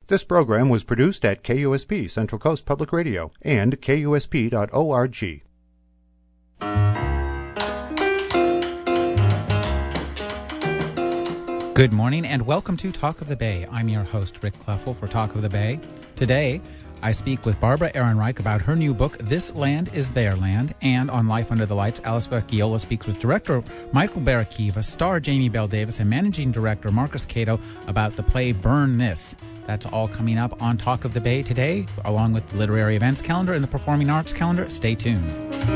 This program was produced at KUSP, Central Coast Public Radio, and KUSP.org. Good morning and welcome to Talk of the Bay. I'm your host, Rick Kleffel, for Talk of the Bay. Today, I speak with Barbara Ehrenreich about her new book, This Land is Their Land, and on Life Under the Lights, Alice Vecchiola speaks with director Michael Barakiva, star Jamie Bell Davis, and managing director Marcus Cato about the play Burn This. That's all coming up on Talk of the Bay today, along with the literary events calendar and the performing arts calendar. Stay tuned.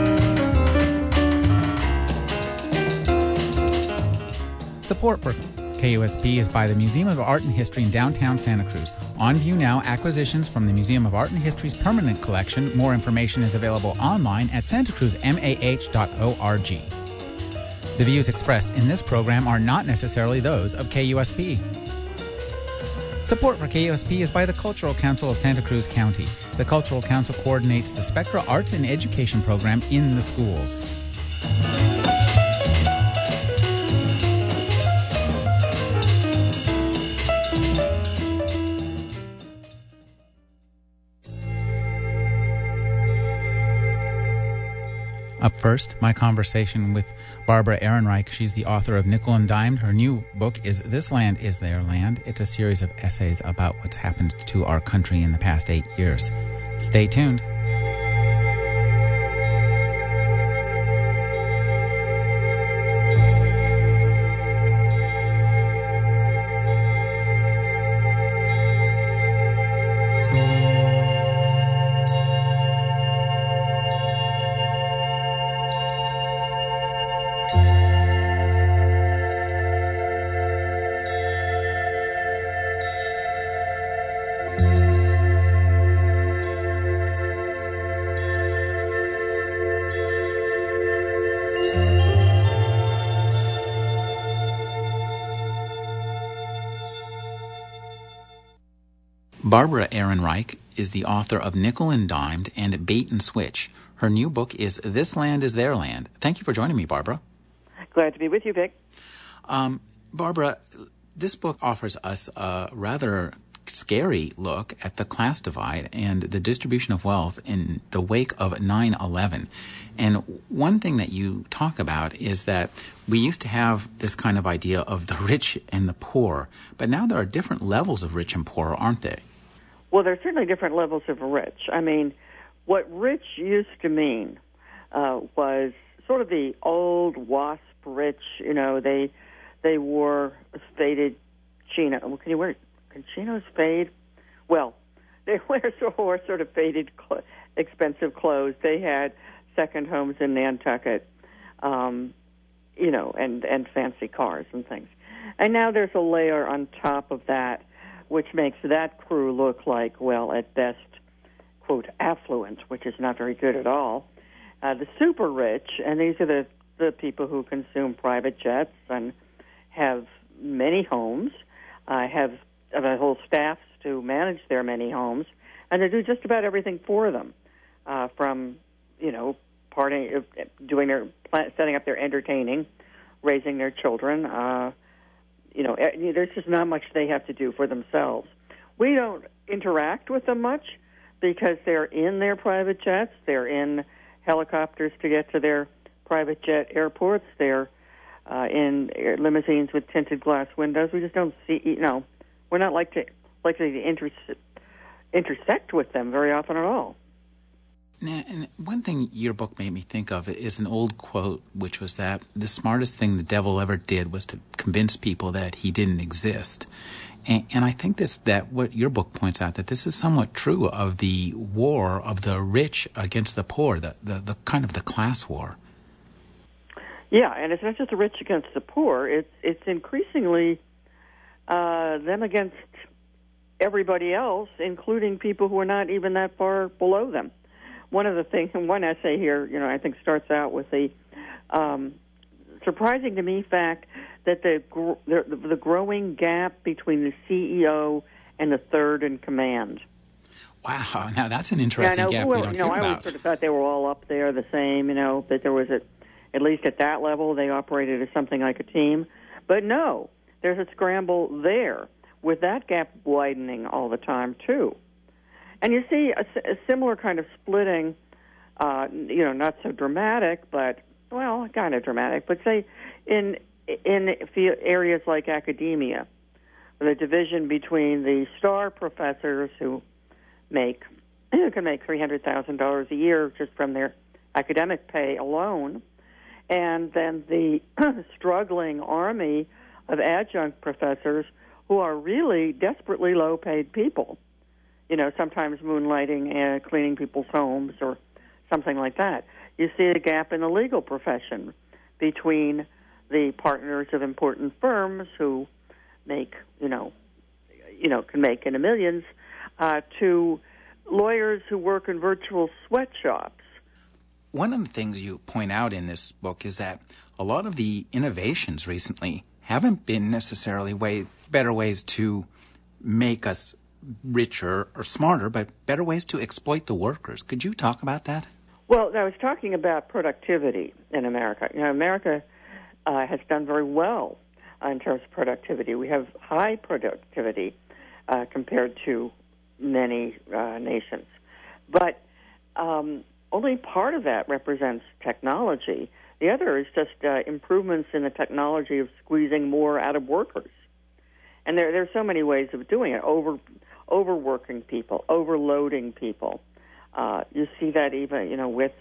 Support for KUSP is by the Museum of Art and History in downtown Santa Cruz. On view now, acquisitions from the Museum of Art and History's permanent collection. More information is available online at santacruzmah.org. The views expressed in this program are not necessarily those of KUSP. Support for KUSP is by the Cultural Council of Santa Cruz County. The Cultural Council coordinates the Spectra Arts and Education program in the schools. Up first, my conversation with Barbara Ehrenreich. She's the author of Nickel and Dimed. Her new book is This Land is Their Land. It's a series of essays about what's happened to our country in the past 8 years. Stay tuned. Barbara Ehrenreich is the author of Nickel and Dimed and Bait and Switch. Her new book is This Land is Their Land. Thank you for joining me, Barbara. Glad to be with you, Vic. Barbara, this book offers us a rather scary look at the class divide and the distribution of wealth in the wake of 9/11. And one thing that you talk about is that we used to have this kind of idea of the rich and the poor, but now there are different levels of rich and poor, aren't there? Well, there's certainly different levels of rich. I mean, what rich used to mean was sort of the old WASP rich. You know, they wore faded chino. Can chinos fade? Well, they wore sort of faded, expensive clothes. They had second homes in Nantucket, and fancy cars and things. And now there's a layer on top of that, which makes that crew look like, well, at best, quote, affluent, which is not very good at all. The super rich, and these are the people who consume private jets and have many homes, have whole staffs to manage their many homes, and they do just about everything for them, from, setting up their entertaining, raising their children. There's just not much they have to do for themselves. We don't interact with them much because they're in their private jets. They're in helicopters to get to their private jet airports. They're in limousines with tinted glass windows. We just don't see, we're not likely to intersect with them very often at all. Now, and one thing your book made me think of is an old quote, which was that the smartest thing the devil ever did was to convince people that he didn't exist. And I think that what your book points out, that this is somewhat true of the war of the rich against the poor, the kind of the class war. Yeah, and it's not just the rich against the poor. It's increasingly them against everybody else, including people who are not even that far below them. One of the things, one essay here, I think starts out with the surprising to me fact that the growing gap between the CEO and the third in command. Wow, now that's an interesting gap we don't hear about. I always sort of thought they were all up there the same, that there was at least at that level they operated as something like a team. But no, there's a scramble there. with that gap widening all the time, too. And you see a similar kind of splitting, not so dramatic, but, well, kind of dramatic, but say in areas like academia, the division between the star professors who can make $300,000 a year just from their academic pay alone, and then the struggling army of adjunct professors who are really desperately low-paid people, sometimes moonlighting and cleaning people's homes or something like that. You see a gap in the legal profession between the partners of important firms who make, can make in the millions, to lawyers who work in virtual sweatshops. One of the things you point out in this book is that a lot of the innovations recently haven't been necessarily better ways to make us richer or smarter, but better ways to exploit the workers. Could you talk about that? Well, I was talking about productivity in America. America has done very well in terms of productivity. We have high productivity compared to many nations. But only part of that represents technology. The other is just improvements in the technology of squeezing more out of workers. And there are so many ways of doing it, overworking people, overloading people. You see that even, with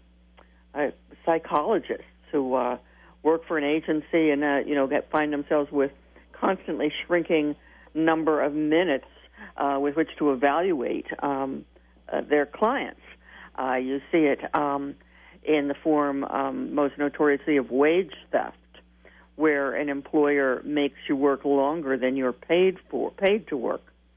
psychologists who work for an agency and, find themselves with constantly shrinking number of minutes with which to evaluate their clients. You see it in the form most notoriously of wage theft, where an employer makes you work longer than you're paid to work.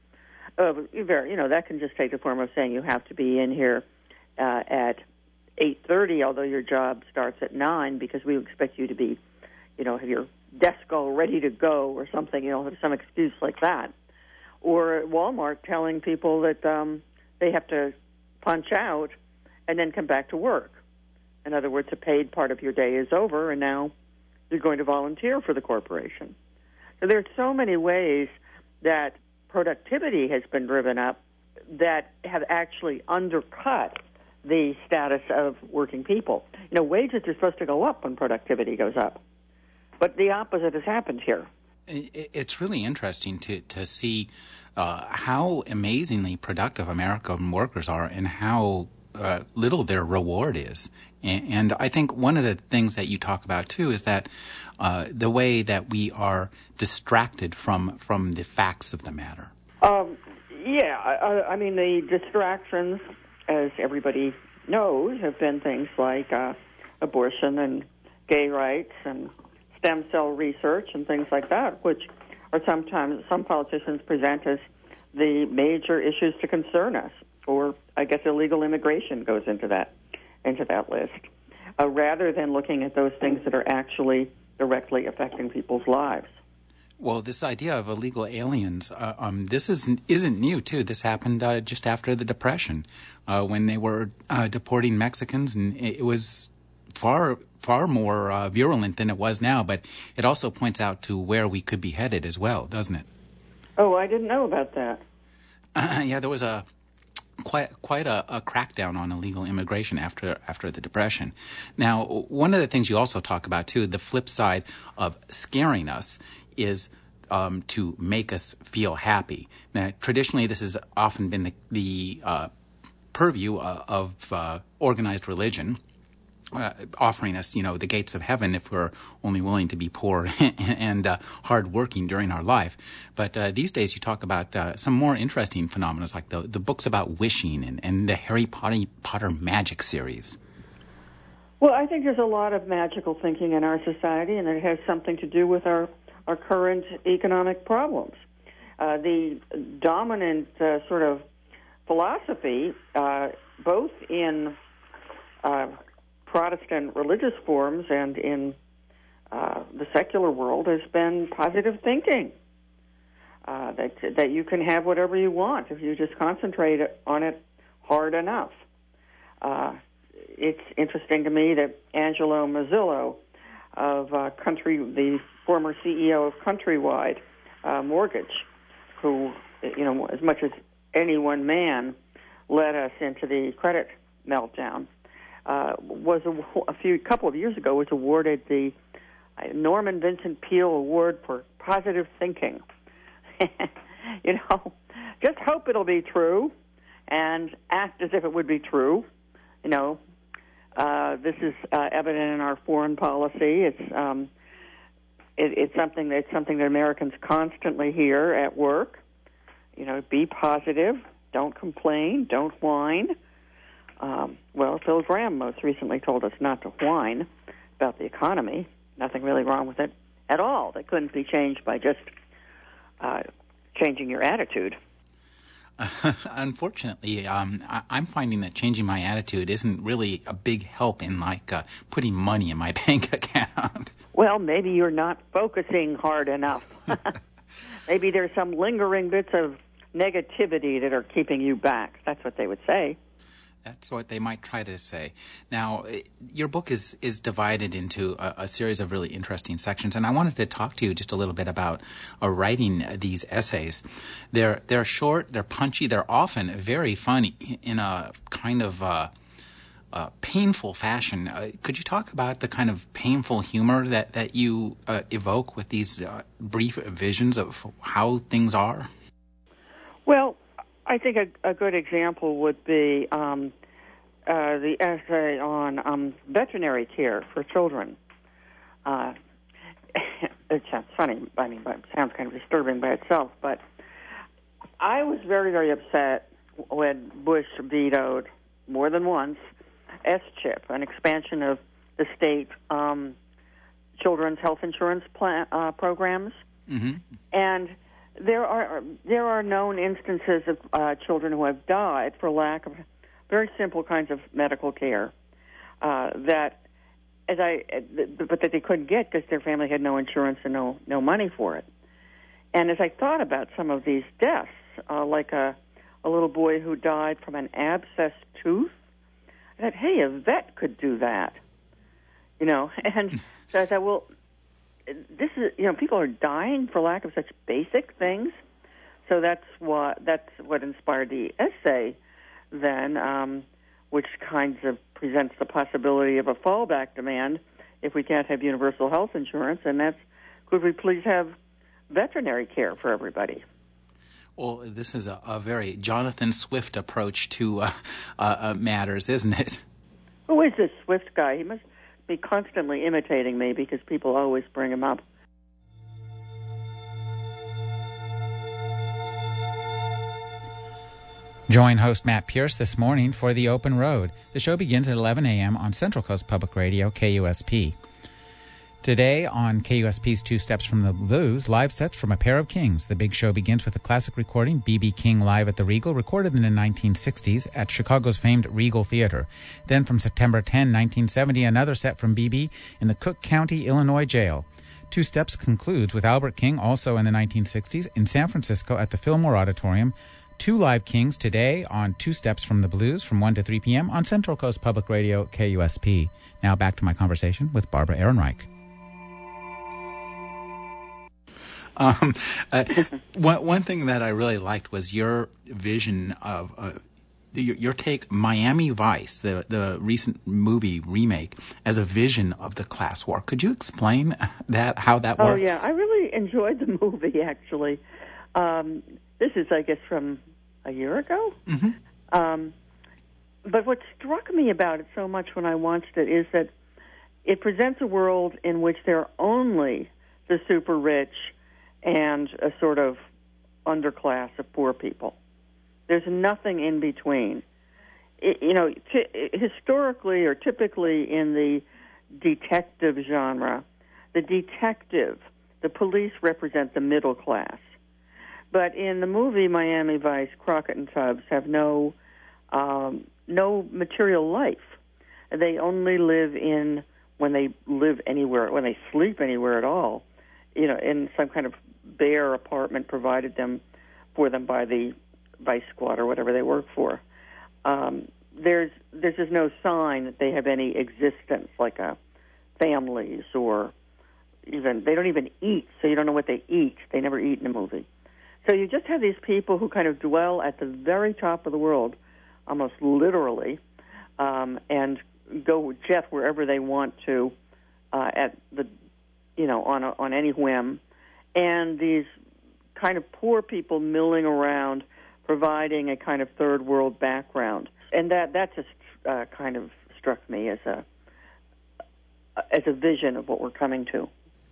That can just take the form of saying you have to be in here at 8:30, although your job starts at 9, because we expect you to be, have your desk all ready to go or something, have some excuse like that. Or at Walmart telling people that they have to punch out and then come back to work. In other words, a paid part of your day is over, and now you're going to volunteer for the corporation. So there are so many ways that productivity has been driven up that have actually undercut the status of working people. Wages are supposed to go up when productivity goes up, but the opposite has happened here. It's really interesting to see how amazingly productive American workers are and how little their reward is. And I think one of the things that you talk about, too, is that the way that we are distracted from the facts of the matter. I mean, the distractions, as everybody knows, have been things like abortion and gay rights and stem cell research and things like that, which are sometimes some politicians present as the major issues to concern us. Or I guess illegal immigration goes into that list, rather than looking at those things that are actually directly affecting people's lives. Well, this idea of illegal aliens, this isn't new, too. This happened just after the Depression, when they were deporting Mexicans, and it was far more virulent than it was now, but it also points out to where we could be headed as well, doesn't it? Oh, I didn't know about that. Yeah, there was quite a crackdown on illegal immigration after the Depression. Now, one of the things you also talk about, too, the flip side of scaring us is to make us feel happy. Now, traditionally, this has often been the purview of organized religion, offering us, the gates of heaven if we're only willing to be poor and hardworking during our life. But these days you talk about some more interesting phenomena, like the books about wishing and the Harry Potter magic series. Well, I think there's a lot of magical thinking in our society, and it has something to do with our current economic problems. The dominant sort of philosophy, both in Protestant religious forms and in the secular world, has been positive thinking. That you can have whatever you want if you just concentrate on it hard enough. It's interesting to me that Angelo Mazzillo of the former CEO of Countrywide Mortgage, who, as much as any one man led us into the credit meltdown, was a couple of years ago was awarded the Norman Vincent Peale Award for Positive Thinking. Just hope it'll be true and act as if it would be true. This is evident in our foreign policy. It's something that Americans constantly hear at work. Be positive, don't complain, don't whine. Phil Graham most recently told us not to whine about the economy. Nothing really wrong with it at all. That couldn't be changed by just changing your attitude. Unfortunately, I'm finding that changing my attitude isn't really a big help in putting money in my bank account. Well, maybe you're not focusing hard enough. Maybe there's some lingering bits of negativity that are keeping you back. That's what they would say. That's what they might try to say. Now, your book is divided into a series of really interesting sections, and I wanted to talk to you just a little bit about writing these essays. They're short, they're punchy, they're often very funny in a kind of painful fashion. Could you talk about the kind of painful humor that you evoke with these brief visions of how things are? Well, I think a good example would be the essay on veterinary care for children. It sounds funny, but it sounds kind of disturbing by itself. But I was very, very upset when Bush vetoed more than once S-CHIP, an expansion of the state children's health insurance programs, and there are known instances of children who have died for lack of very simple kinds of medical care but that they couldn't get because their family had no insurance and no money for it. And as I thought about some of these deaths, like a little boy who died from an abscessed tooth, I thought, hey, a vet could do that, And so I thought, well, this is, people are dying for lack of such basic things. So that's what inspired the essay then, which kinds of presents the possibility of a fallback demand if we can't have universal health insurance, and that's, could we please have veterinary care for everybody? Well, this is a very Jonathan Swift approach to matters, isn't it? Who is this Swift guy? He must be constantly imitating me because people always bring him up. Join host Matt Pierce this morning for The Open Road. The show begins at 11 a.m. on Central Coast Public Radio, KUSP. Today on KUSP's Two Steps from the Blues, live sets from A Pair of Kings. The big show begins with a classic recording, B.B. King Live at the Regal, recorded in the 1960s at Chicago's famed Regal Theater. Then from September 10, 1970, another set from B.B. in the Cook County, Illinois jail. Two Steps concludes with Albert King, also in the 1960s, in San Francisco at the Fillmore Auditorium. Two live Kings today on Two Steps from the Blues from 1 to 3 p.m. on Central Coast Public Radio, KUSP. Now back to my conversation with Barbara Ehrenreich. One thing that I really liked was your vision of your take, Miami Vice, the recent movie remake, as a vision of the class war. Could you explain how that works? Oh, yeah. I really enjoyed the movie, actually. This is, I guess, from a year ago. Mm-hmm. But what struck me about it so much when I watched it is that it presents a world in which there are only the super rich and a sort of underclass of poor people. There's nothing in between. Historically or typically in the detective genre, the police represent the middle class. But in the movie Miami Vice, Crockett and Tubbs have no material life. They only live when they live anywhere, when they sleep anywhere at all, in some kind of bare apartment provided for them by the Vice Squad or whatever they work for. There's just no sign that they have any existence, like families, or even they don't even eat, so you don't know what they eat. They never eat in a movie. So you just have these people who kind of dwell at the very top of the world, almost literally, and go jet wherever they want to at the, on any whim, and these kind of poor people milling around, providing a kind of third world background, and that just kind of struck me as a vision of what we're coming to.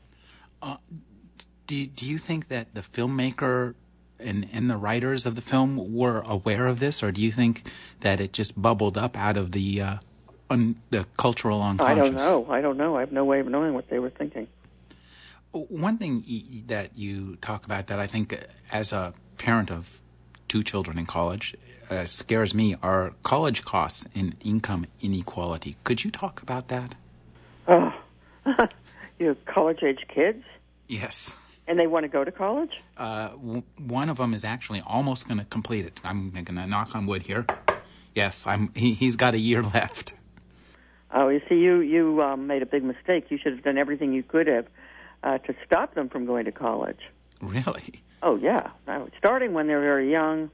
Do you think that the filmmaker and the writers of the film were aware of this, or do you think that it just bubbled up out of the cultural unconscious? I don't know. I have no way of knowing what they were thinking. One thing that you talk about that I think, as a parent of 2 children in college, scares me are college costs and income inequality. Could you talk about that? Oh, you have college-age kids? Yes. And they want to go to college? One of them is actually almost going to complete it. I'm going to knock on wood here. Yes, he's got a year left. Oh, you see, you made a big mistake. You should have done everything you could have to stop them from going to college. Really? Oh, yeah. Starting when they're very young,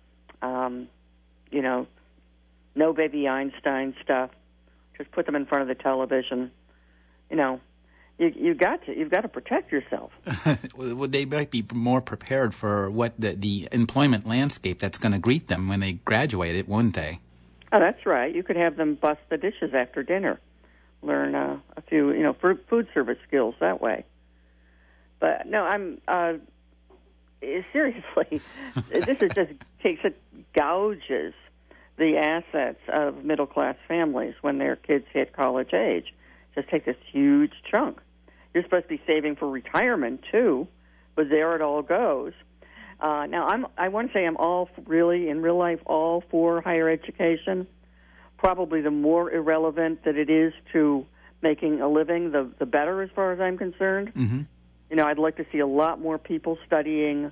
no baby Einstein stuff. Just put them in front of the television. You've got to protect yourself. Well, they might be more prepared for what the employment landscape that's going to greet them when they graduate, wouldn't they? Oh, that's right. You could have them bust the dishes after dinner, learn a few, food service skills that way. But no, I'm seriously. This is just gouges the assets of middle class families when their kids hit college age. Just take this huge chunk. You're supposed to be saving for retirement too, but there it all goes. Now, I want to say I'm in real life, all for higher education. Probably the more irrelevant that it is to making a living, the better, as far as I'm concerned. Mm-hmm. I'd like to see a lot more people studying,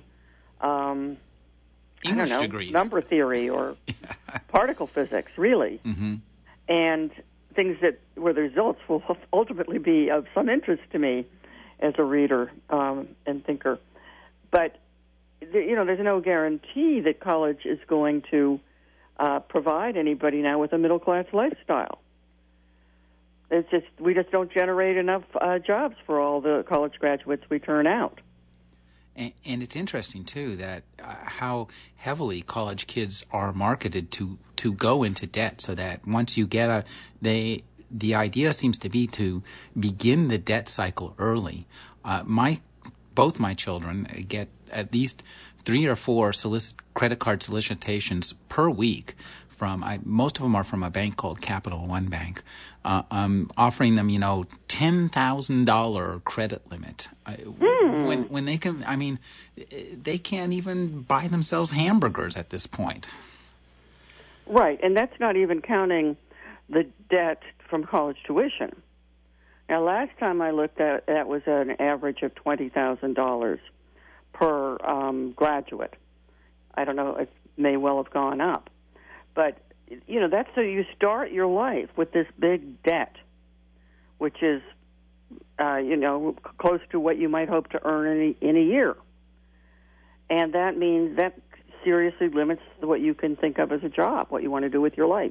English degrees, number theory or particle physics, really, and things where the results will ultimately be of some interest to me as a reader and thinker. But there's no guarantee that college is going to provide anybody now with a middle-class lifestyle. It's just we just don't generate enough jobs for all the college graduates we turn out. And it's interesting too that how heavily college kids are marketed to go into debt, so that once you get the idea seems to be to begin the debt cycle early. Both my children get at least 3 or 4 credit card solicitations per week from most of them are from a bank called Capital One Bank, offering them $10,000 credit limit when they can. I mean, they can't even buy themselves hamburgers at this point. Right, and that's not even counting the debt from college tuition. Now, last time I looked at that was an average of $20,000 per graduate. I don't know; it may well have gone up. But, that's so you start your life with this big debt, which is, close to what you might hope to earn in a year. And that means that seriously limits what you can think of as a job, what you want to do with your life.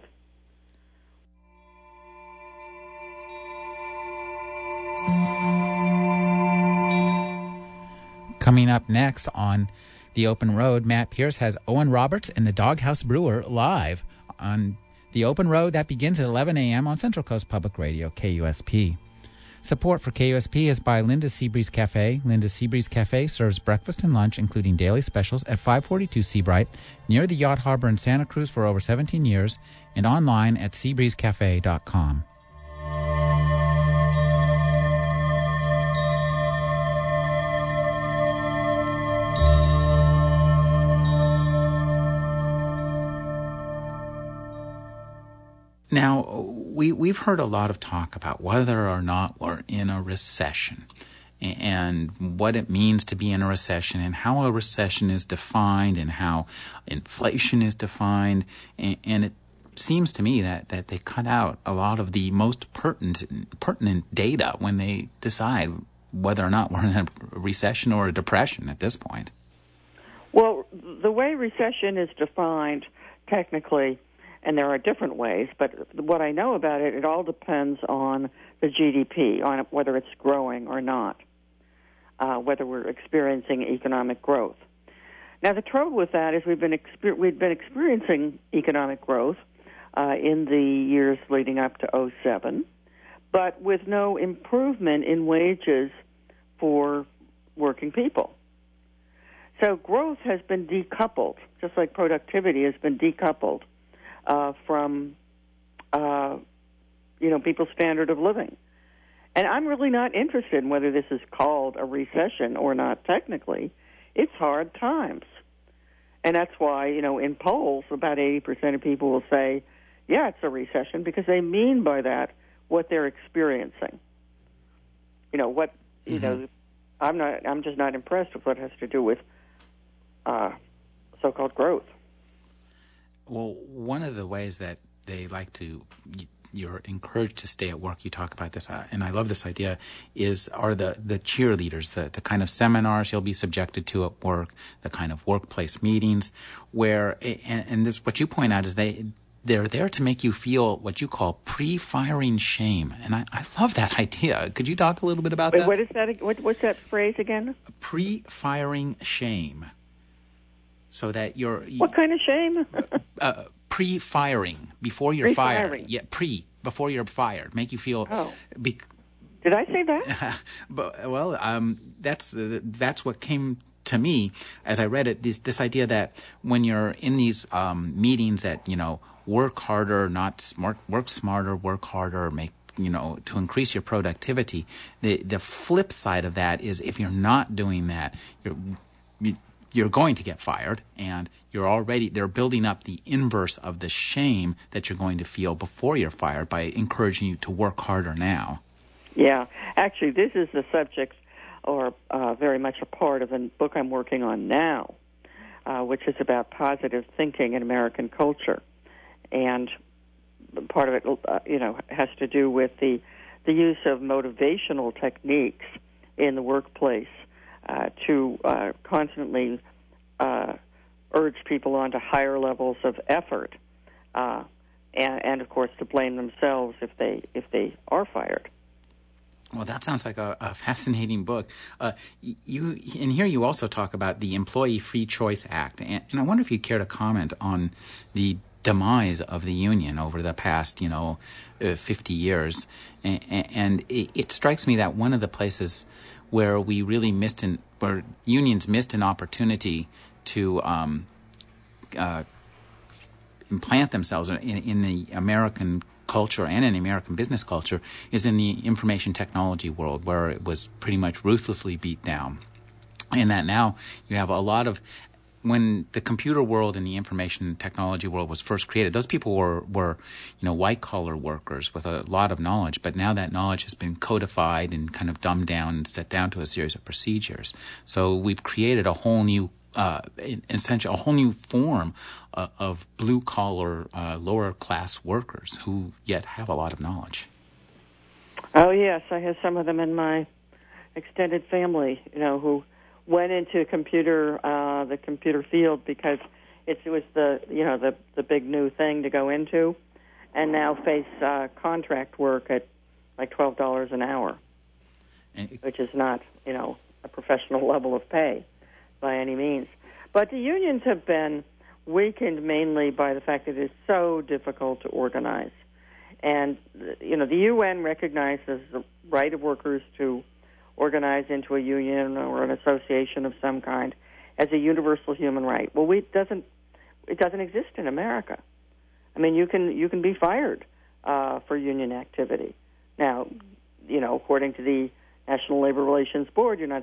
Coming up next on The Open Road, Matt Pierce has Owen Roberts and the Doghouse Brewer live on The Open Road. That begins at 11 a.m. on Central Coast Public Radio, KUSP. Support for KUSP is by Linda Seabreeze Cafe. Linda Seabreeze Cafe serves breakfast and lunch, including daily specials, at 542 Seabright, near the Yacht Harbor in Santa Cruz for over 17 years, and online at seabreezecafe.com. Now, we've heard a lot of talk about whether or not we're in a recession and what it means to be in a recession and how a recession is defined and how inflation is defined. And it seems to me that they cut out a lot of the most pertinent data when they decide whether or not we're in a recession or a depression at this point. the way recession is defined technically, and there are different ways, but what I know about it, it all depends on the GDP, on whether it's growing or not, whether we're experiencing economic growth. Now, the trouble with that is we've been experiencing economic growth in the years leading up to 2007, but with no improvement in wages for working people. So growth has been decoupled, just like productivity has been decoupled from people's standard of living. And I'm really not interested in whether this is called a recession or not technically. It's hard times. And that's why, in polls, about 80% of people will say, yeah, it's a recession, because they mean by that what they're experiencing. I'm just not impressed with what has to do with so-called growth. Well, one of the ways that they like to, you're encouraged to stay at work, you talk about this, and I love this idea, are the cheerleaders, the kind of seminars you'll be subjected to at work, the kind of workplace meetings, where, and this, what you point out is they're there to make you feel what you call pre-firing shame. And I love that idea. Could you talk a little bit about that? What is that? What's that phrase again? Pre-firing shame. So that you're... What kind of shame? Pre-firing, before you're fired. Yeah, before you're fired. Make you feel... Oh. Did I say that? That's what came to me as I read it, this idea that when you're in these meetings that, work harder, work smarter, work harder, make, to increase your productivity. The flip side of that is if you're not doing that, you're going to get fired, and they're building up the inverse of the shame that you're going to feel before you're fired by encouraging you to work harder now. Yeah. Actually, this is the subject or very much a part of a book I'm working on now, which is about positive thinking in American culture. And part of it, has to do with the use of motivational techniques in the workplace to constantly urge people on to higher levels of effort, and of course to blame themselves if they are fired. Well, that sounds like a fascinating book. In here you also talk about the Employee Free Choice Act, and I wonder if you'd care to comment on the demise of the union over the past, 50 years. And it strikes me that one of the places where we really where unions missed an opportunity to implant themselves in the American culture and in the American business culture is in the information technology world, where it was pretty much ruthlessly beat down. And that now you have a lot of, when the computer world and the information technology world was first created, those people were white collar workers with a lot of knowledge, but now that knowledge has been codified and kind of dumbed down and set down to a series of procedures. So we've created a whole new essentially a whole new form of blue collar lower class workers who yet have a lot of knowledge. Oh yes, I have some of them in my extended family, who went into the computer field because it was the big new thing to go into, and now face contract work at like $12 an hour, which is not a professional level of pay by any means. But the unions have been weakened mainly by the fact that it is so difficult to organize, and the UN recognizes the right of workers to organize into a union or an association of some kind as a universal human right. Well, it doesn't exist in America. I mean, you can be fired for union activity. Now, according to the National Labor Relations Board, you're not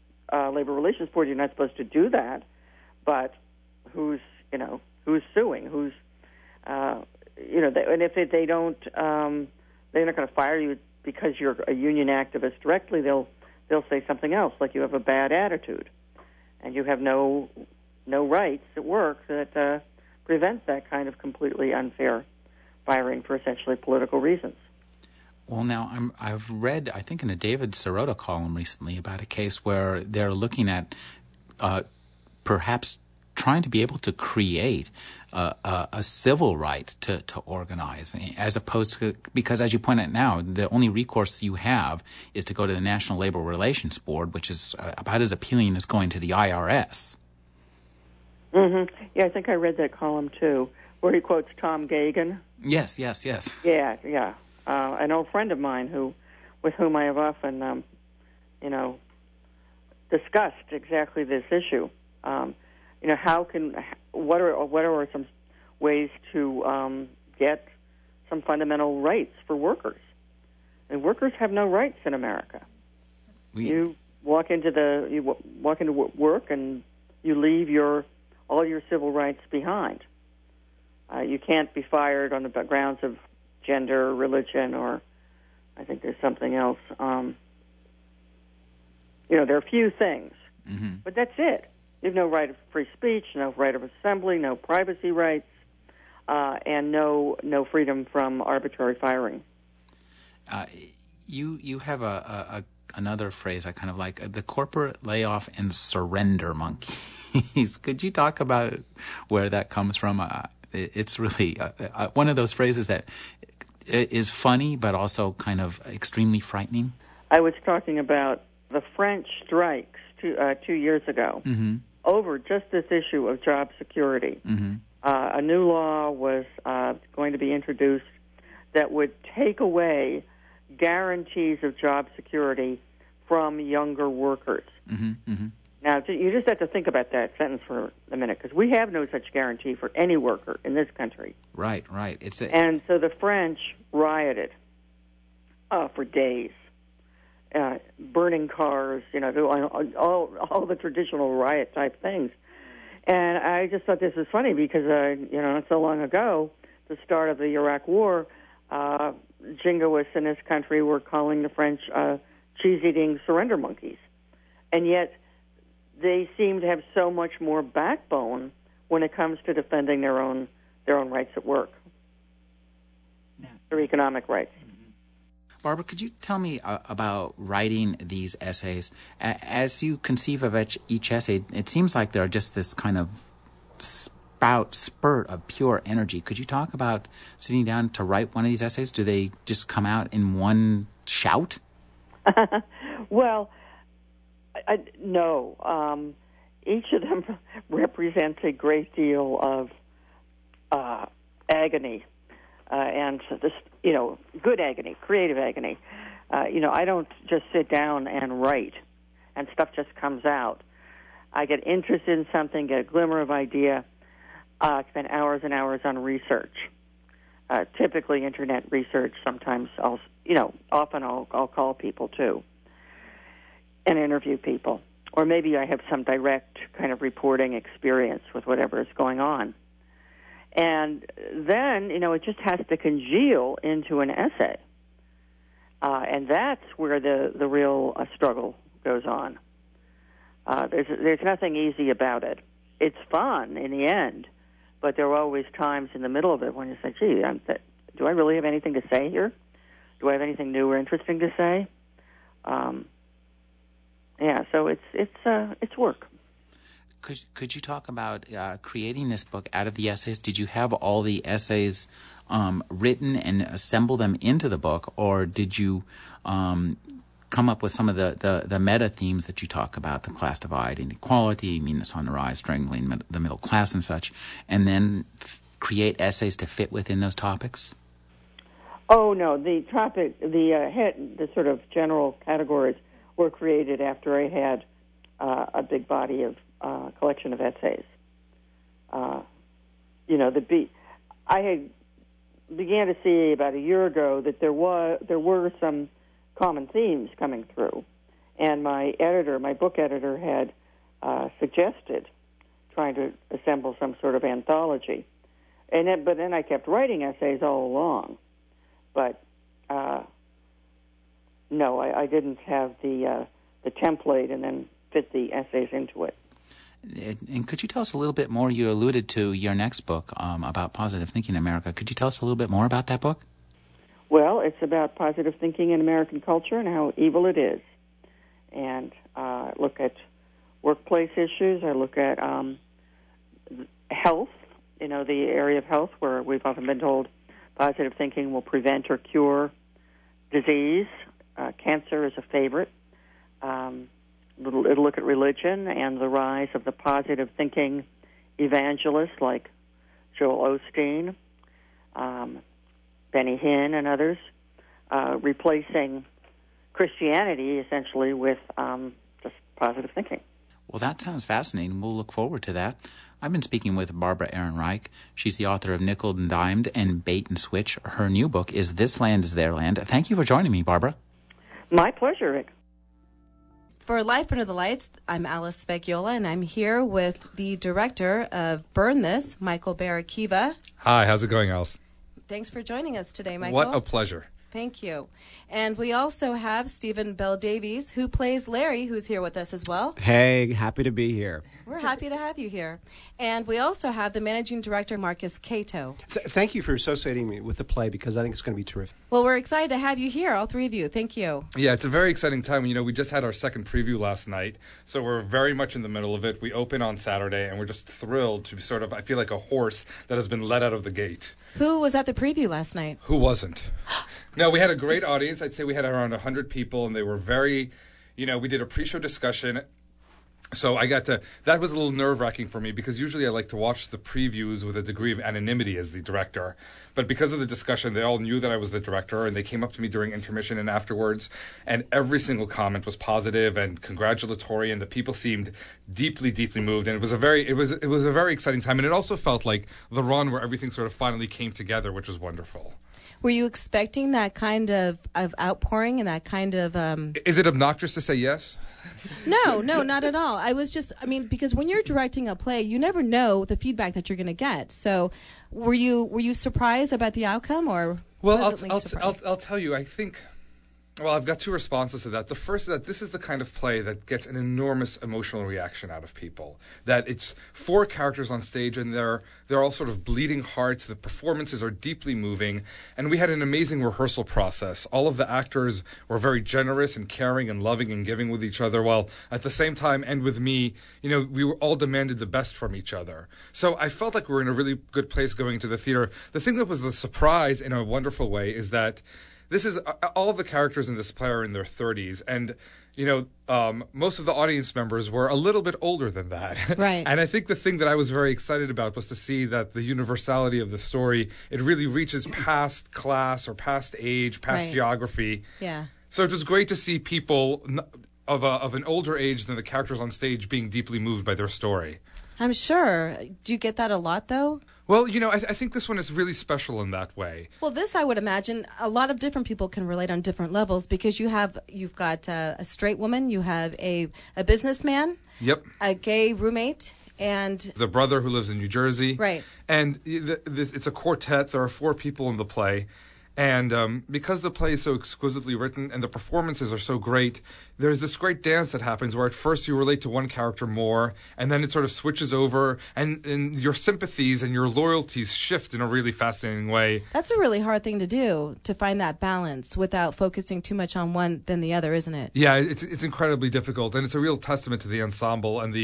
supposed to do that. But who's suing? Who's and if they don't, they're not going to fire you because you're a union activist directly. They'll say something else, like you have a bad attitude, and you have no rights at work that prevent that kind of completely unfair firing for essentially political reasons. Well, now I've read, I think in a David Sirota column recently, about a case where they're looking at perhaps trying to be able to create a civil right to organize, as opposed to, because as you point out now, the only recourse you have is to go to the National Labor Relations Board, which is about as appealing as going to the IRS. Mm-hmm. Yeah, I think I read that column too, where he quotes Tom Gagan. Yes. Yeah. An old friend of mine with whom I have often, discussed exactly this issue. What are some ways to get some fundamental rights for workers? And workers have no rights in America. You walk into work and you leave all your civil rights behind. You can't be fired on the grounds of gender, religion, or I think there's something else. There are a few things, but that's it. You have no right of free speech, no right of assembly, no privacy rights, and no freedom from arbitrary firing. You have another phrase I kind of like, the corporate layoff and surrender monkeys. Could you talk about where that comes from? It's really one of those phrases that is funny, but also kind of extremely frightening. I was talking about the French strikes 2 years ago over just this issue of job security. A new law was going to be introduced that would take away guarantees of job security from younger workers. Now, you just have to think about that sentence for a minute, because we have no such guarantee for any worker in this country. Right. And so the French rioted for days, burning cars, all the traditional riot-type things. And I just thought this was funny because, not so long ago, the start of the Iraq War, jingoists in this country were calling the French cheese-eating surrender monkeys. And yet they seem to have so much more backbone when it comes to defending their own rights at work, their economic rights. Barbara, could you tell me about writing these essays? As you conceive of each essay, it seems like they're just this kind of spurt of pure energy. Could you talk about sitting down to write one of these essays? Do they just come out in one shout? Well, no. Each of them represents a great deal of agony. And this, good agony, creative agony. I don't just sit down and write, and stuff just comes out. I get interested in something, get a glimmer of idea, spend hours and hours on research. Typically internet research. Sometimes often I'll call people too and interview people, or maybe I have some direct kind of reporting experience with whatever is going on. And then, it just has to congeal into an essay. And that's where the real struggle goes on. There's nothing easy about it. It's fun in the end, but there are always times in the middle of it when you say, gee, do I really have anything to say here? Do I have anything new or interesting to say? So it's work. Could you talk about creating this book out of the essays? Did you have all the essays written and assemble them into the book, or did you come up with some of the meta themes that you talk about, the class divide, inequality, meanness on the rise, strangling the middle class and such, and then create essays to fit within those topics? Oh, no. The topic, the sort of general categories were created after I had a big body of collection of essays. I began to see about a year ago that there were some common themes coming through, and my book editor, had suggested trying to assemble some sort of anthology, but then I kept writing essays all along, but no, I didn't have the template and then fit the essays into it. And could you tell us a little bit more? You alluded to your next book about positive thinking in America. Could you tell us a little bit more about that book? Well, it's about positive thinking in American culture and how evil it is. And I look at workplace issues. I look at health, the area of health where we've often been told positive thinking will prevent or cure disease. Cancer is a favorite. It'll look at religion and the rise of the positive thinking evangelists like Joel Osteen, Benny Hinn, and others, replacing Christianity essentially with just positive thinking. Well, that sounds fascinating. We'll look forward to that. I've been speaking with Barbara Ehrenreich. She's the author of Nickel and Dimed and Bait and Switch. Her new book is This Land is Their Land. Thank you for joining me, Barbara. My pleasure, Rick. For Life Under the Lights, I'm Alice Specchiola, and I'm here with the director of Burn This, Michael Barakiva. Hi, how's it going, Alice? Thanks for joining us today, Michael. What a pleasure. Thank you. And we also have Stephen Bell Davies, who plays Larry, who's here with us as well. Hey, happy to be here. We're happy to have you here. And we also have the managing director, Marcus Cato. Thank you for associating me with the play, because I think it's going to be terrific. Well, we're excited to have you here, all three of you. Thank you. Yeah, it's a very exciting time. We just had our second preview last night, so we're very much in the middle of it. We open on Saturday, and we're just thrilled to be I feel like a horse that has been let out of the gate. Who was at the preview last night? Who wasn't? No, we had a great audience. I'd say we had around 100 people, and they were very, we did a pre-show discussion. So that was a little nerve-wracking for me, because usually I like to watch the previews with a degree of anonymity as the director. But because of the discussion, they all knew that I was the director, and they came up to me during intermission and afterwards, and every single comment was positive and congratulatory, and the people seemed deeply, deeply moved. And it was a very exciting time, and it also felt like the run where everything sort of finally came together, which was wonderful. Were you expecting that kind of outpouring and that kind of... Is it obnoxious to say yes? No, not at all. Because when you're directing a play, you never know the feedback that you're going to get. So were you surprised about the outcome, or... Well, I'll tell you, I think... Well, I've got two responses to that. The first is that this is the kind of play that gets an enormous emotional reaction out of people. That it's 4 characters on stage, and they're all sort of bleeding hearts. The performances are deeply moving, and we had an amazing rehearsal process. All of the actors were very generous and caring and loving and giving with each other, while at the same time, and with me, we were all demanded the best from each other. So I felt like we were in a really good place going into the theater. The thing that was the surprise in a wonderful way is that this is all of the characters in this play are in their 30s, and most of the audience members were a little bit older than that. Right. And I think the thing that I was very excited about was to see that the universality of the story, it really reaches past class or past age, past geography. Yeah. So it was great to see people of an older age than the characters on stage being deeply moved by their story. I'm sure. Do you get that a lot, though? Well, I think this one is really special in that way. Well, this, I would imagine, a lot of different people can relate on different levels, because you've got a straight woman, you have a businessman, yep, a gay roommate, and the brother who lives in New Jersey. Right. And it's a quartet. There are 4 people in the play. And because the play is so exquisitely written and the performances are so great, there's this great dance that happens where at first you relate to one character more, and then it sort of switches over, and your sympathies and your loyalties shift in a really fascinating way. That's a really hard thing to do, to find that balance without focusing too much on one than the other, isn't it? Yeah, it's incredibly difficult, and it's a real testament to the ensemble and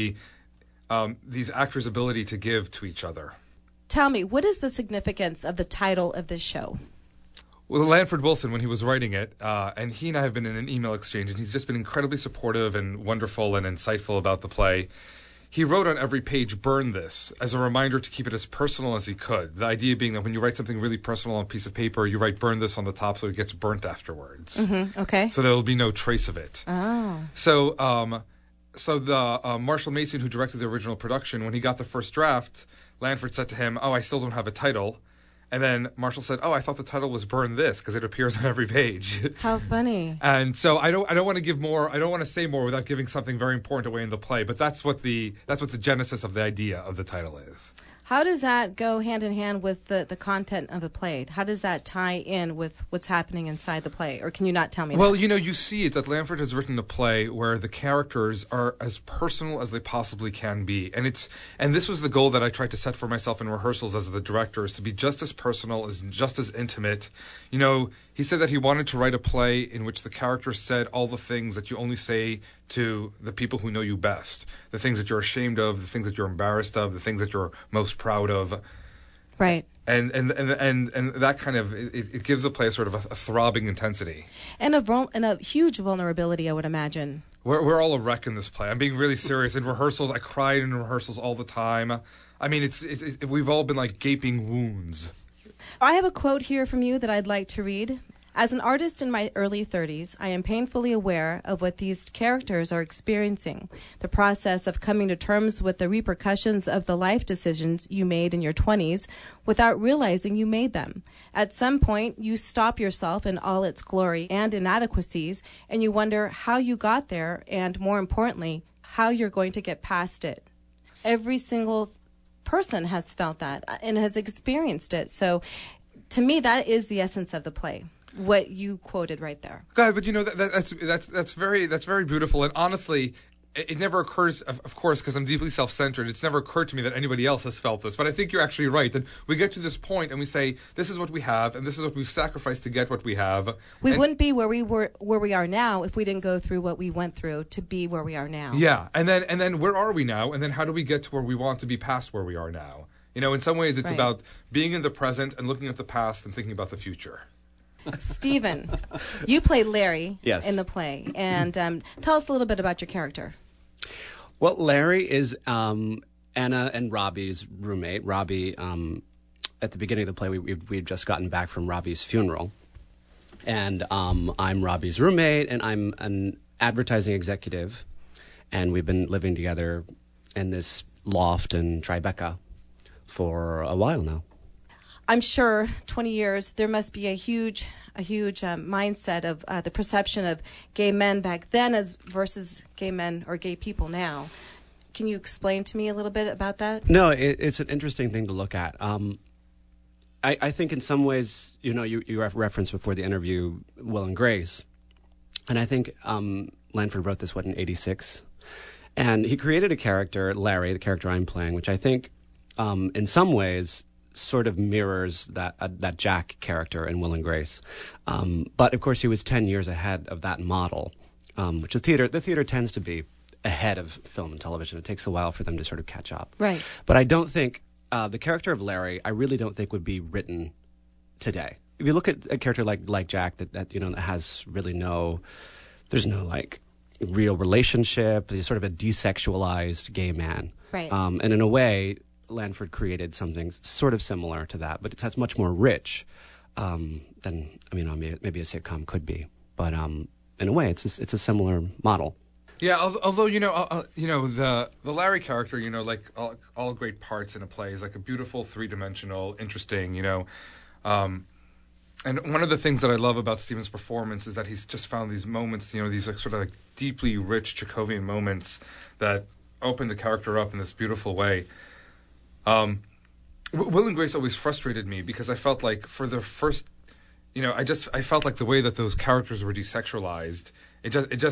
these actors' ability to give to each other. Tell me, what is the significance of the title of this show? Well, Lanford Wilson, when he was writing it, and he and I have been in an email exchange, and he's just been incredibly supportive and wonderful and insightful about the play. He wrote on every page, "Burn this," as a reminder to keep it as personal as he could. The idea being that when you write something really personal on a piece of paper, you write "burn this" on the top so it gets burnt afterwards. Mm-hmm. Okay. So there will be no trace of it. Oh. So the Marshall Mason, who directed the original production, when he got the first draft, Lanford said to him, "Oh, I still don't have a title." And then Marshall said, "Oh, I thought the title was Burn This," because it appears on every page. How funny. And so I don't want to give more. I don't want to say more without giving something very important away in the play. But that's what the genesis of the idea of the title is. How does that go hand in hand with the content of the play? How does that tie in with what's happening inside the play? Or can you not tell me Well, that? you see it that Lanford has written a play where the characters are as personal as they possibly can be. And this was the goal that I tried to set for myself in rehearsals as the director, is to be just as personal, just as intimate. He said that he wanted to write a play in which the characters said all the things that you only say to the people who know you best, the things that you're ashamed of, the things that you're embarrassed of, the things that you're most proud of. Right. And that kind of it gives the play sort of a throbbing intensity And a huge vulnerability, I would imagine. We're all a wreck in this play. I'm being really serious. In rehearsals, I cried in rehearsals all the time. I mean, we've all been like gaping wounds. I have a quote here from you that I'd like to read. As an artist in my early 30s, I am painfully aware of what these characters are experiencing, the process of coming to terms with the repercussions of the life decisions you made in your 20s without realizing you made them. At some point, you stop yourself in all its glory and inadequacies, and you wonder how you got there, and more importantly, how you're going to get past it. Every single person has felt that and has experienced it. So to me, that is the essence of the play. What you quoted right there. God, but that's very beautiful. And honestly, it never occurs, of course, because I'm deeply self-centered. It's never occurred to me that anybody else has felt this. But I think you're actually right. That we get to this point and we say, this is what we have, and this is what we've sacrificed to get what we have. We wouldn't be where we are now if we didn't go through what we went through to be where we are now. Yeah, and then where are we now? And then how do we get to where we want to be past where we are now? In some ways, it's about being in the present and looking at the past and thinking about the future. Stephen, you played Larry Yes. in the play, and tell us a little bit about your character. Well, Larry is Anna and Robbie's roommate. Robbie, at the beginning of the play, we've just gotten back from Robbie's funeral. And I'm Robbie's roommate, and I'm an advertising executive. And we've been living together in this loft in Tribeca for a while now. I'm sure 20 years, there must be a huge mindset of the perception of gay men back then versus gay men or gay people now. Can you explain to me a little bit about that? No, it's an interesting thing to look at. I think in some ways, you referenced before the interview Will and Grace. And I think Lanford wrote this, in 86? And he created a character, Larry, the character I'm playing, which I think in some ways sort of mirrors that Jack character in Will and Grace. But of course he was 10 years ahead of that model, which the theater tends to be ahead of film and television. It takes a while for them to sort of catch up. Right. But I don't think the character of Larry, I really don't think would be written today. If you look at a character like Jack that has really there's no real relationship. He's sort of a desexualized gay man. Right. And in a way, Lanford created something sort of similar to that, but it's much more rich than maybe a sitcom could be. But in a way, it's a similar model. Yeah, although the Larry character, like all great parts in a play, is like a beautiful, three-dimensional, interesting, and one of the things that I love about Stephen's performance is that he's just found these moments, these sort of deeply rich Chekhovian moments that open the character up in this beautiful way. Will and Grace always frustrated me because I felt like for the first, I felt like the way that those characters were desexualized, it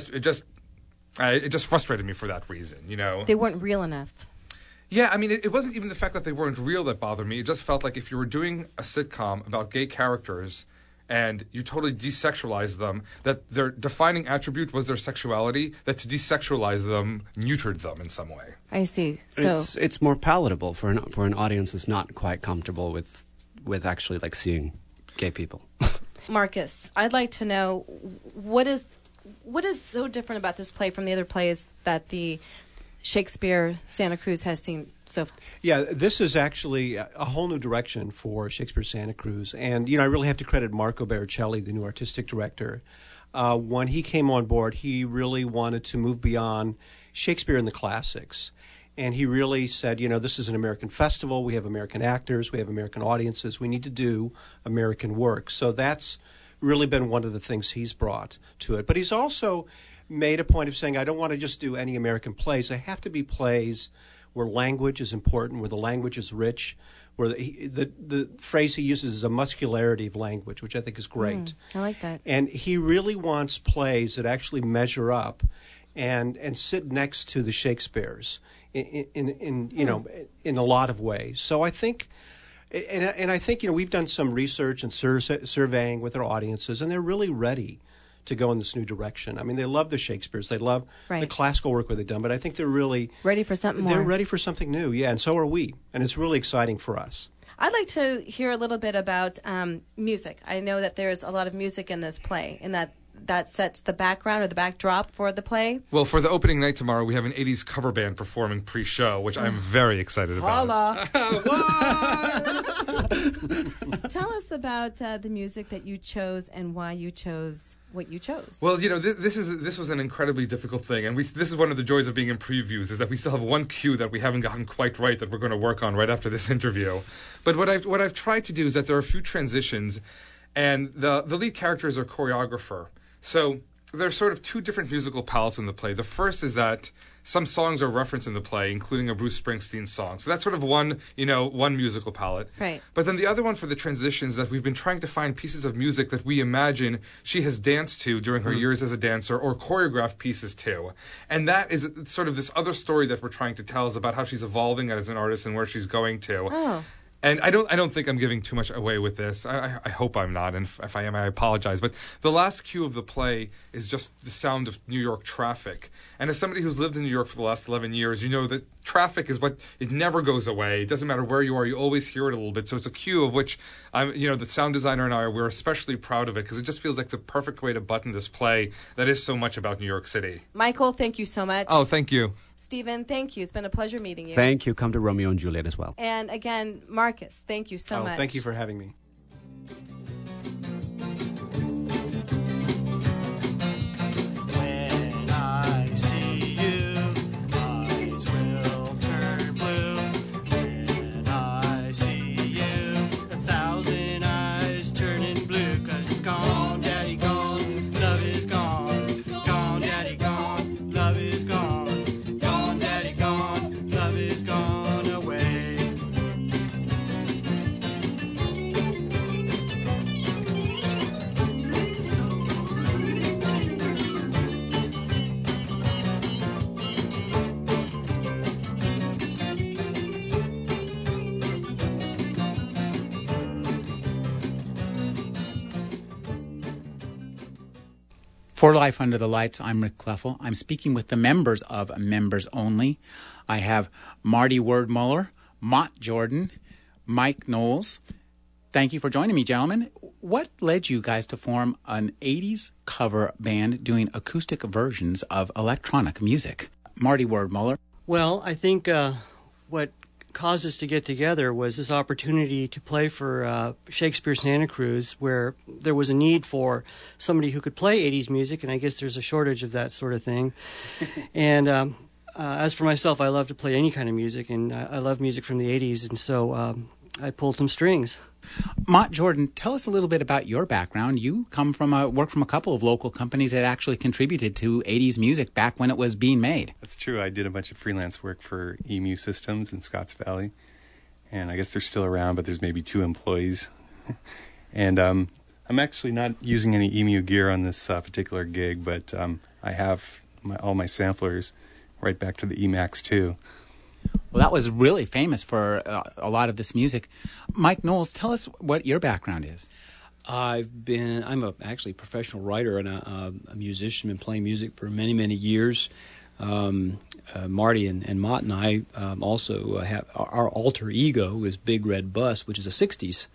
just frustrated me for that reason, They weren't real enough. Yeah, I mean, it wasn't even the fact that they weren't real that bothered me. It just felt like if you were doing a sitcom about gay characters and you totally desexualized them, that their defining attribute was their sexuality, that to desexualize them neutered them in some way. I see. So it's more palatable for an audience that's not quite comfortable with actually seeing gay people. Marcus, I'd like to know what is so different about this play from the other plays that the Shakespeare Santa Cruz has seen so far? Yeah, this is actually a whole new direction for Shakespeare Santa Cruz. And, I really have to credit Marco Baricelli, the new artistic director. When he came on board, he really wanted to move beyond Shakespeare and the classics. And he really said, this is an American festival. We have American actors. We have American audiences. We need to do American work. So that's really been one of the things he's brought to it. But he's also made a point of saying, I don't want to just do any American plays. They have to be plays where language is important, where the language is rich, where the phrase he uses is a muscularity of language, which I think is great. I like that. And he really wants plays that actually measure up and sit next to the Shakespeares in a lot of ways. So I think, and I think we've done some research and surveying with our audiences, and they're really ready to go in this new direction. I mean, they love the Shakespeares. They love the classical work that they've done, but I think they're really ready for something more. They're ready for something new, yeah, and so are we. And it's really exciting for us. I'd like to hear a little bit about music. I know that there's a lot of music in this play, and that sets the background or the backdrop for the play. Well, for the opening night tomorrow, we have an 80s cover band performing pre-show, which I'm very excited about. Tell us about the music that you chose and why you chose what you chose. Well, this was an incredibly difficult thing, and this is one of the joys of being in previews, is that we still have one cue that we haven't gotten quite right that we're going to work on right after this interview. But what I've tried to do is that there are a few transitions, and the lead character is a choreographer. So there's sort of two different musical palettes in the play. The first is that some songs are referenced in the play, including a Bruce Springsteen song. So that's sort of one musical palette. Right. But then the other one for the transitions, that we've been trying to find pieces of music that we imagine she has danced to during her years as a dancer, or choreographed pieces to. And that is sort of this other story that we're trying to tell, is about how she's evolving as an artist and where she's going to. Oh. And I don't think I'm giving too much away with this. I hope I'm not, and if I am, I apologize. But the last cue of the play is just the sound of New York traffic. And as somebody who's lived in New York for the last 11 years, you know that traffic is it never goes away. It doesn't matter where you are, you always hear it a little bit. So it's a cue of which the sound designer and I, we're especially proud of it, because it just feels like the perfect way to button this play that is so much about New York City. Michael, thank you so much. Oh, thank you. Stephen, thank you. It's been a pleasure meeting you. Thank you. Come to Romeo and Juliet as well. And again, Marcus, thank you so much. Thank you for having me. When I see you, eyes will turn blue. When I see you, 1,000 eyes turning blue. 'Cause it's gone, daddy gone, love is gone. Gone, daddy gone, love is gone. Love is gone away. For Life Under the Lights, I'm Rick Kleffel. I'm speaking with the members of Members Only. I have Marty Werdmuller, Mott Jordan, Mike Knowles. Thank you for joining me, gentlemen. What led you guys to form an 80s cover band doing acoustic versions of electronic music? Marty Werdmuller. Well, I think what caused us to get together was this opportunity to play for Shakespeare Santa Cruz, where there was a need for somebody who could play 80s music, and I guess there's a shortage of that sort of thing. And as for myself, I love to play any kind of music, and I love music from the 80s, and so I pulled some strings. Mott Jordan, tell us a little bit about your background. You come from work from a couple of local companies that actually contributed to 80s music back when it was being made. That's true. I did a bunch of freelance work for EMU Systems in Scotts Valley, and I guess they're still around, but there's maybe 2 employees. And I'm actually not using any EMU gear on this particular gig, but I have all my samplers right back to the Emax 2. Well, that was really famous for a lot of this music. Mike Knowles, tell us what your background is. I'm actually a professional writer and a musician, been playing music for many, many years. Marty and Mott and I also have our alter ego is Big Red Bus, which is a 60s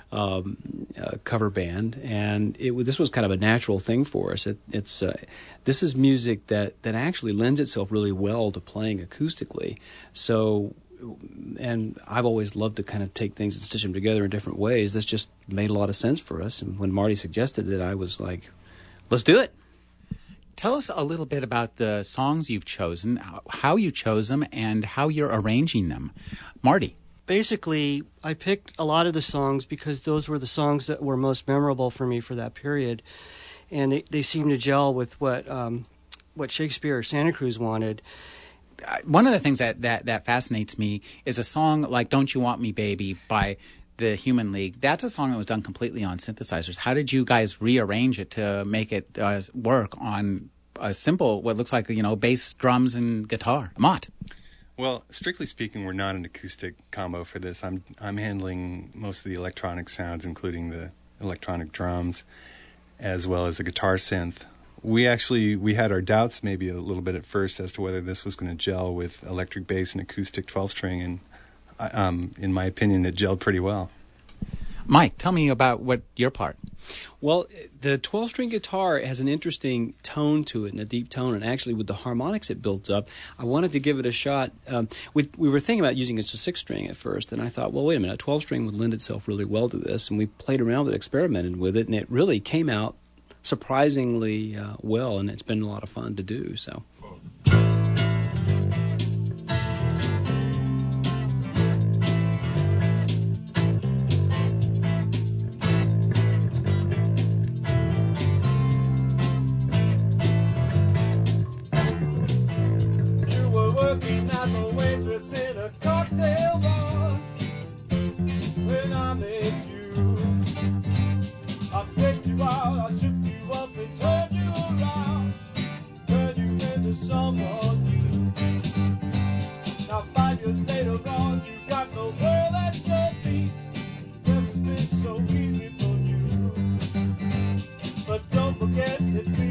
cover band, and this was kind of a natural thing for us. This is music that actually lends itself really well to playing acoustically. So, and I've always loved to kind of take things and stitch them together in different ways. This just made a lot of sense for us. And when Marty suggested it, I was like, let's do it. Tell us a little bit about the songs you've chosen, how you chose them, and how you're arranging them. Marty. Basically, I picked a lot of the songs because those were the songs that were most memorable for me for that period. And they seemed to gel with what Shakespeare or Santa Cruz wanted. One of the things that fascinates me is a song like Don't You Want Me, Baby by the Human League. That's a song that was done completely on synthesizers. How did you guys rearrange it to make it work on a simple, what looks like, bass, drums, and guitar? Mott. Well, strictly speaking, we're not an acoustic combo for this. I'm handling most of the electronic sounds, including the electronic drums. as well as a guitar synth. We had our doubts maybe a little bit at first as to whether this was going to gel with electric bass and acoustic 12-string, and in my opinion, it gelled pretty well. Mike, tell me about your part. Well, the 12-string guitar has an interesting tone to it and a deep tone, and actually with the harmonics it builds up, I wanted to give it a shot. We were thinking about using it as a 6-string at first, and I thought, well, wait a minute, a 12-string would lend itself really well to this, and we played around with it, experimented with it, and it really came out surprisingly well, and it's been a lot of fun to do. So. But don't forget it's